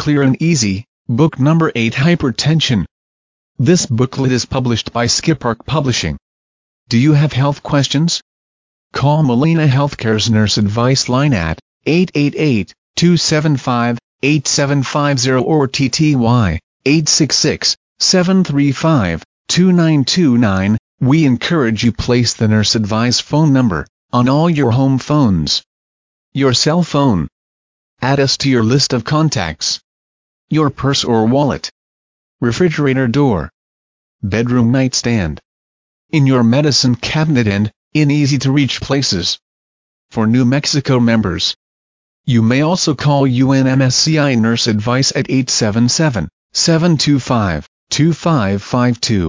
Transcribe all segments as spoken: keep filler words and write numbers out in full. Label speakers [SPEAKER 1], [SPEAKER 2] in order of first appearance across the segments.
[SPEAKER 1] Clear and Easy, Book Number eight Hypertension. This booklet is published by Skipmark Publishing. Do you have health questions? Call Molina Healthcare's Nurse Advice Line at eight eight eight, two seven five, eight seven five zero or T T Y eight six six, seven three five, two nine two nine. We encourage you place the Nurse Advice phone number on all your home phones. Your cell phone. Add us to your list of contacts. Your purse or wallet. Refrigerator door. Bedroom nightstand. In your medicine cabinet and in easy-to-reach places. For New Mexico members, you may also call U N M S C I Nurse Advice at eight seven seven, seven two five, two five five two.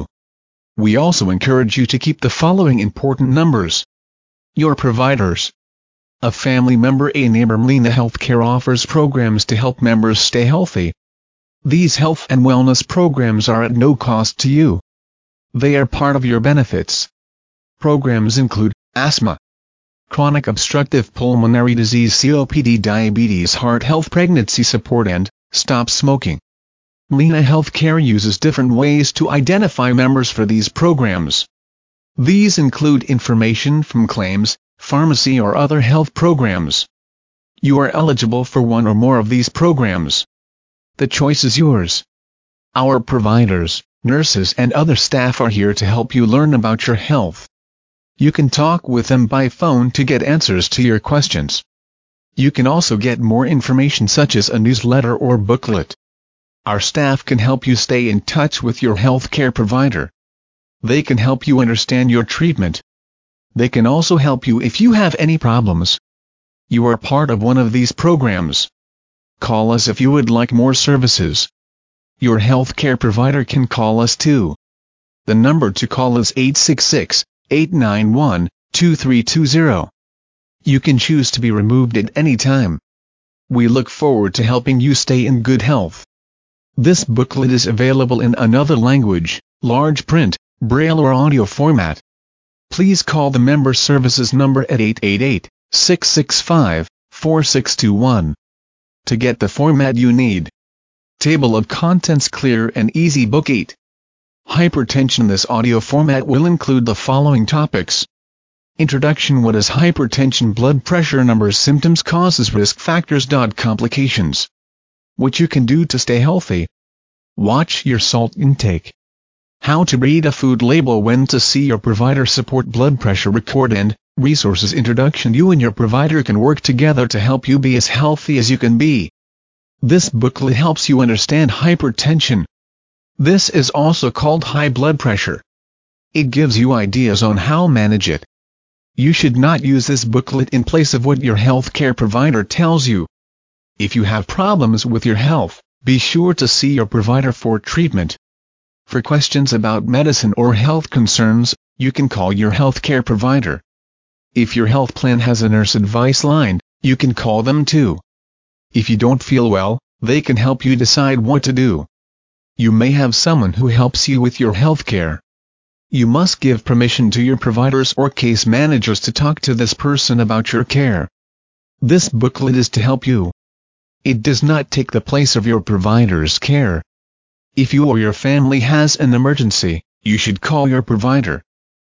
[SPEAKER 1] We also encourage you to keep the following important numbers. Your providers. A family member, a neighbor. Molina Healthcare offers programs to help members stay healthy. These health and wellness programs are at no cost to you. They are part of your benefits. Programs include asthma, chronic obstructive pulmonary disease C O P D, diabetes, heart health, pregnancy support, and stop smoking. Molina Healthcare uses different ways to identify members for these programs. These include information from claims, pharmacy, or other health programs. You are eligible for one or more of these programs. The choice is yours. Our providers, nurses, and other staff are here to help you learn about your health. You can talk with them by phone to get answers to your questions. You can also get more information such as a newsletter or booklet. Our staff can help you stay in touch with your healthcare provider. They can help you understand your treatment. They can also help you if you have any problems. You are part of one of these programs. Call us if you would like more services. Your healthcare provider can call us too. The number to call is eight six six, eight nine one, two three two zero. You can choose to be removed at any time. We look forward to helping you stay in good health. This booklet is available in another language, large print, braille, or audio format. Please call the member services number at eight eight eight, six six five, four six two one. To get the format you need. Table of Contents Clear and Easy Book eight. Hypertension. This audio format will include the following topics. Introduction. What is hypertension? Blood pressure numbers, symptoms, causes, risk factors. Complications. What you can do to stay healthy. Watch your salt intake. How to read a food label, when to see your provider, support blood pressure record, and resources. Introduction. You and your provider can work together to help you be as healthy as you can be. This booklet helps you understand hypertension. This is also called high blood pressure. It gives you ideas on how to manage it. You should not use this booklet in place of what your healthcare provider tells you. If you have problems with your health, be sure to see your provider for treatment. For questions about medicine or health concerns, you can call your healthcare provider. If your health plan has a nurse advice line, you can call them too. If you don't feel well, they can help you decide what to do. You may have someone who helps you with your healthcare. You must give permission to your providers or case managers to talk to this person about your care. This booklet is to help you. It does not take the place of your provider's care. If you or your family has an emergency, you should call your provider.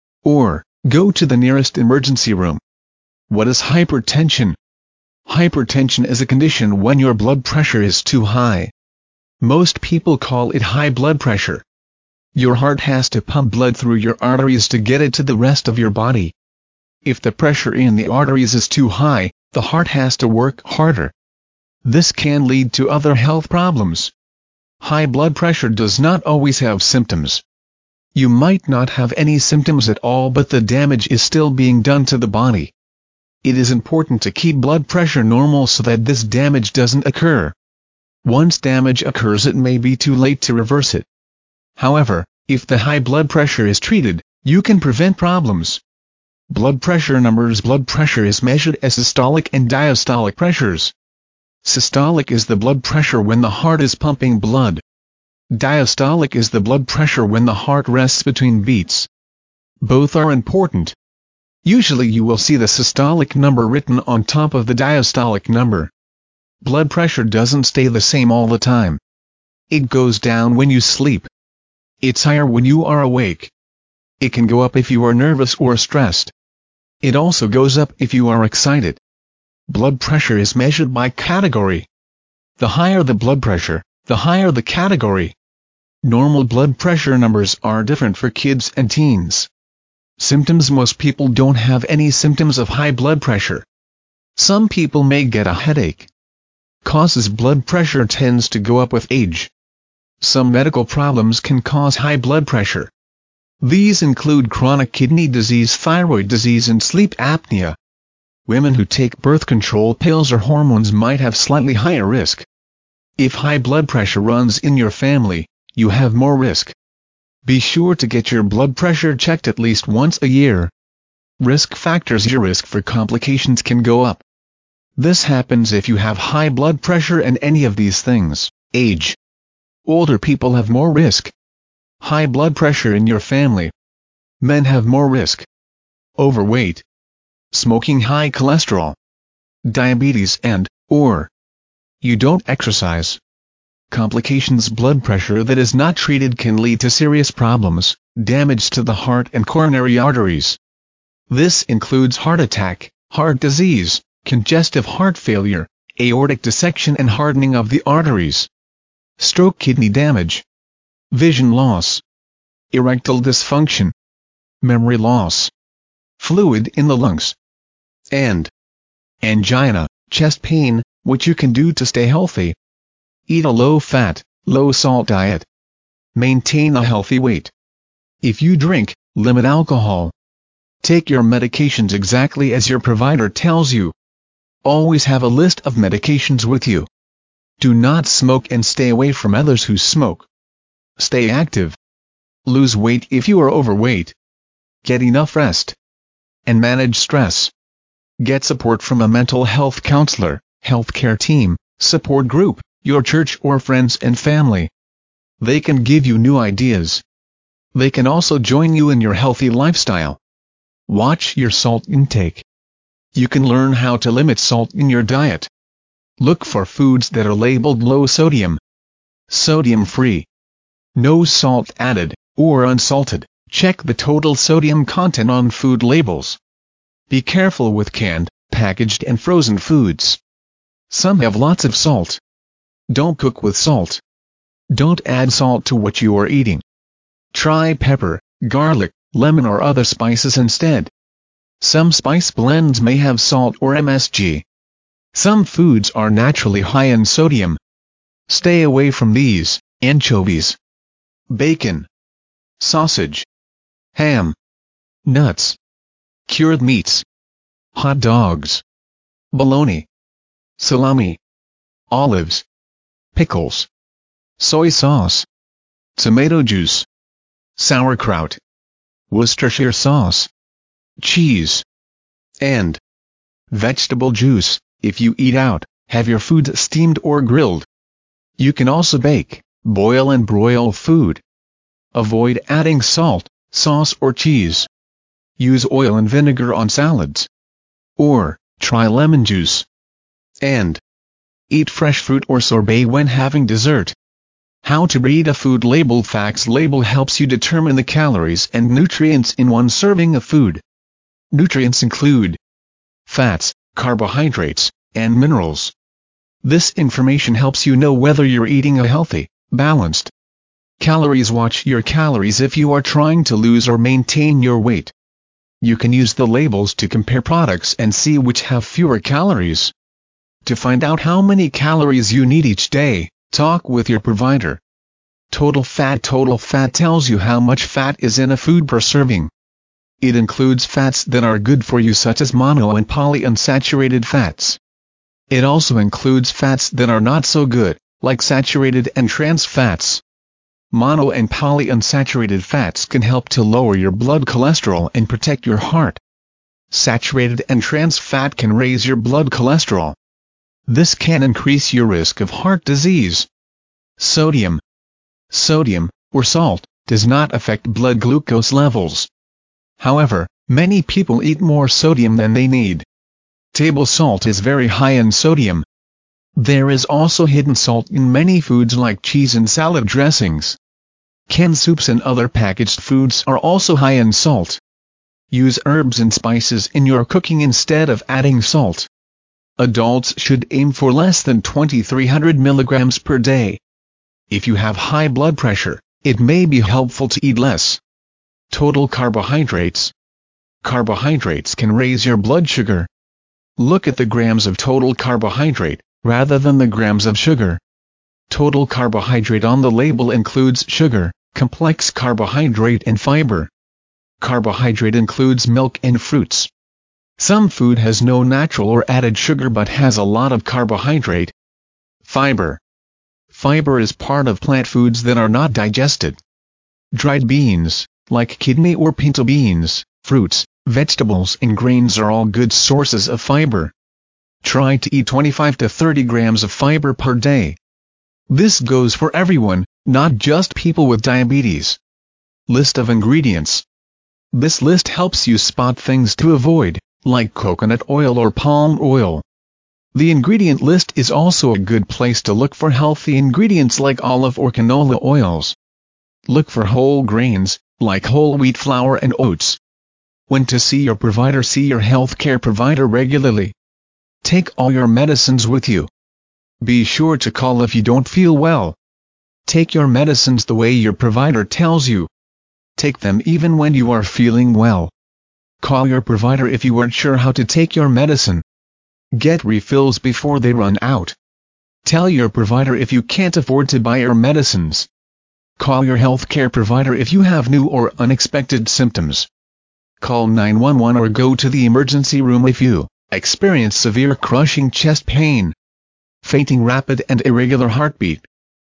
[SPEAKER 1] Or, go to the nearest emergency room. What is hypertension? Hypertension is a condition when your blood pressure is too high. Most people call it high blood pressure. Your heart has to pump blood through your arteries to get it to the rest of your body. If the pressure in the arteries is too high, the heart has to work harder. This can lead to other health problems. High blood pressure does not always have symptoms. You might not have any symptoms at all, but the damage is still being done to the body. It is important to keep blood pressure normal so that this damage doesn't occur. Once damage occurs, it may be too late to reverse it. However, if the high blood pressure is treated, you can prevent problems. Blood pressure numbers. Blood pressure is measured as systolic and diastolic pressures. Systolic is the blood pressure when the heart is pumping blood. Diastolic is the blood pressure when the heart rests between beats. Both are important. Usually you will see the systolic number written on top of the diastolic number. Blood pressure doesn't stay the same all the time. It goes down when you sleep. It's higher when you are awake. It can go up if you are nervous or stressed. It also goes up if you are excited. Blood pressure is measured by category. The higher the blood pressure, the higher the category. Normal blood pressure numbers are different for kids and teens. Symptoms: most people don't have any symptoms of high blood pressure. Some people may get a headache. Causes: blood pressure tends to go up with age. Some medical problems can cause high blood pressure. These include chronic kidney disease, thyroid disease, and sleep apnea. Women who take birth control pills or hormones might have slightly higher risk. If high blood pressure runs in your family, you have more risk. Be sure to get your blood pressure checked at least once a year. Risk factors: your risk for complications can go up. This happens if you have high blood pressure and any of these things. Age. Older people have more risk. High blood pressure in your family. Men have more risk. Overweight. Smoking, high cholesterol. Diabetes and, or, you don't exercise. Complications: blood pressure that is not treated can lead to serious problems, damage to the heart and coronary arteries. This includes heart attack, heart disease, congestive heart failure, aortic dissection and hardening of the arteries. Stroke, kidney damage. Vision loss. Erectile dysfunction. Memory loss. Fluid in the lungs. And angina, chest pain, what you can do to stay healthy. Eat a low-fat, low-salt diet. Maintain a healthy weight. If you drink, limit alcohol. Take your medications exactly as your provider tells you. Always have a list of medications with you. Do not smoke and stay away from others who smoke. Stay active. Lose weight if you are overweight. Get enough rest. And manage stress. Get support from a mental health counselor, healthcare team, support group, your church or friends and family. They can give you new ideas. They can also join you in your healthy lifestyle. Watch your salt intake. You can learn how to limit salt in your diet. Look for foods that are labeled low sodium, sodium free, no salt added, or unsalted. Check the total sodium content on food labels. Be careful with canned, packaged and frozen foods. Some have lots of salt. Don't cook with salt. Don't add salt to what you are eating. Try pepper, garlic, lemon or other spices instead. Some spice blends may have salt or M S G. Some foods are naturally high in sodium. Stay away from these: anchovies, bacon, sausage, ham, nuts, cured meats, hot dogs, bologna, salami, olives, pickles, soy sauce, tomato juice, sauerkraut, Worcestershire sauce, cheese, and vegetable juice. If you eat out, have your food steamed or grilled. You can also bake, boil and broil food. Avoid adding salt, sauce or cheese. Use oil and vinegar on salads. Or, try lemon juice. And eat fresh fruit or sorbet when having dessert. How to read a food label. Facts label helps you determine the calories and nutrients in one serving of food. Nutrients include fats, carbohydrates, and minerals. This information helps you know whether you're eating a healthy, balanced. Calories. Watch your calories if you are trying to lose or maintain your weight. You can use the labels to compare products and see which have fewer calories. To find out how many calories you need each day, talk with your provider. Total fat. Total fat tells you how much fat is in a food per serving. It includes fats that are good for you such as mono and polyunsaturated fats. It also includes fats that are not so good, like saturated and trans fats. Mono and polyunsaturated fats can help to lower your blood cholesterol and protect your heart. Saturated and trans fat can raise your blood cholesterol. This can increase your risk of heart disease. Sodium. Sodium, or salt, does not affect blood glucose levels. However, many people eat more sodium than they need. Table salt is very high in sodium. There is also hidden salt in many foods like cheese and salad dressings. Canned soups and other packaged foods are also high in salt. Use herbs and spices in your cooking instead of adding salt. Adults should aim for less than twenty-three hundred milligrams per day. If you have high blood pressure, it may be helpful to eat less. Total carbohydrates. Carbohydrates can raise your blood sugar. Look at the grams of total carbohydrate, rather than the grams of sugar. Total carbohydrate on the label includes sugar, complex carbohydrate and fiber. Carbohydrate includes milk and fruits. Some food has no natural or added sugar but has a lot of carbohydrate. Fiber. Fiber is part of plant foods that are not digested. Dried beans, like kidney or pinto beans, fruits, vegetables and grains are all good sources of fiber. Try to eat twenty-five to thirty grams of fiber per day. This goes for everyone, not just people with diabetes. List of ingredients. This list helps you spot things to avoid, like coconut oil or palm oil. The ingredient list is also a good place to look for healthy ingredients like olive or canola oils. Look for whole grains, like whole wheat flour and oats. When to see your provider. See your healthcare provider regularly. Take all your medicines with you. Be sure to call if you don't feel well. Take your medicines the way your provider tells you. Take them even when you are feeling well. Call your provider if you aren't sure how to take your medicine. Get refills before they run out. Tell your provider if you can't afford to buy your medicines. Call your healthcare provider if you have new or unexpected symptoms. Call nine one one or go to the emergency room if you experience severe crushing chest pain, fainting, rapid and irregular heartbeat,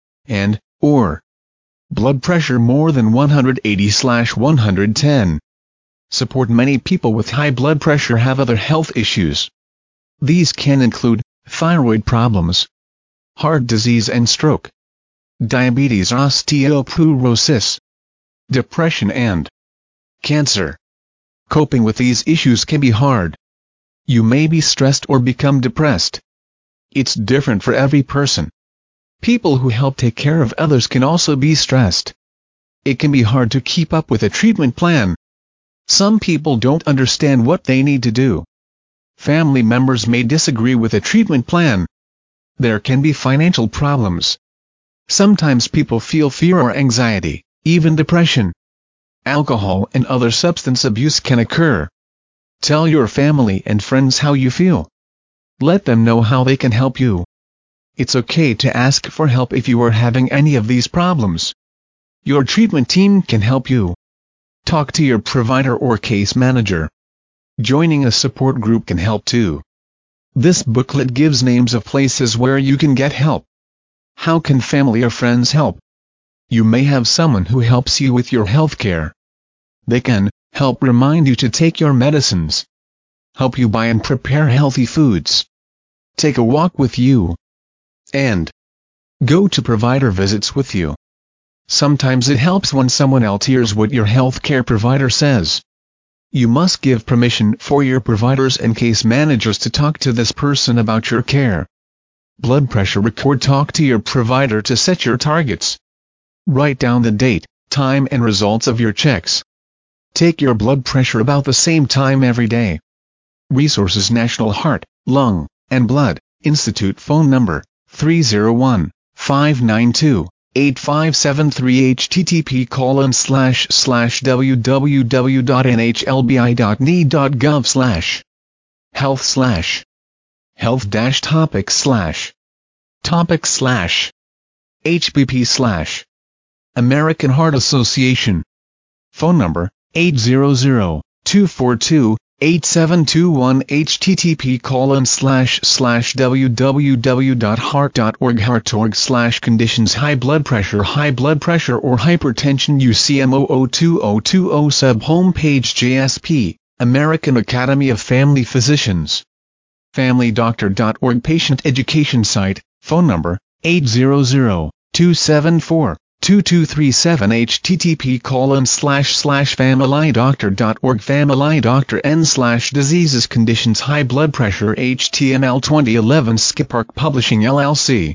[SPEAKER 1] and or blood pressure more than one eighty over one ten. Support. Many people with high blood pressure have other health issues. These can include thyroid problems, heart disease and stroke, diabetes, osteoporosis, depression and cancer. Coping with these issues can be hard. You may be stressed or become depressed. It's different for every person. People who help take care of others can also be stressed. It can be hard to keep up with a treatment plan. Some people don't understand what they need to do. Family members may disagree with a treatment plan. There can be financial problems. Sometimes people feel fear or anxiety, even depression. Alcohol and other substance abuse can occur. Tell your family and friends how you feel. Let them know how they can help you. It's okay to ask for help if you are having any of these problems. Your treatment team can help you. Talk to your provider or case manager. Joining a support group can help too. This booklet gives names of places where you can get help. How can family or friends help? You may have someone who helps you with your health care. They can help remind you to take your medicines, help you buy and prepare healthy foods, take a walk with you, and go to provider visits with you. Sometimes it helps when someone else hears what your healthcare provider says. You must give permission for your providers and case managers to talk to this person about your care. Blood pressure record. Talk to your provider to set your targets. Write down the date, time and results of your checks. Take your blood pressure about the same time every day. Resources: National Heart, Lung, and Blood Institute. Phone number three zero one, five nine two, eight five seven three. http colon slash slash www dot n h l b i dot n e dot gov slash health slash health dash topic slash topic slash hbp slash American Heart Association. Phone number eight zero zero, two four two, eight seven two one. http colon slash slash www dot heart dot org heart dot org slash conditions: high blood pressure, high blood pressure or hypertension. U C M zero zero two zero two zero sub homepage. J S P, American Academy of Family Physicians. family doctor dot org patient education site. Phone number eight zero zero, two seven four, two two three seven http colon slash slash familydoctor.org familydoctor slash diseases conditions high blood pressure H T M L twenty eleven Skippark Publishing L L C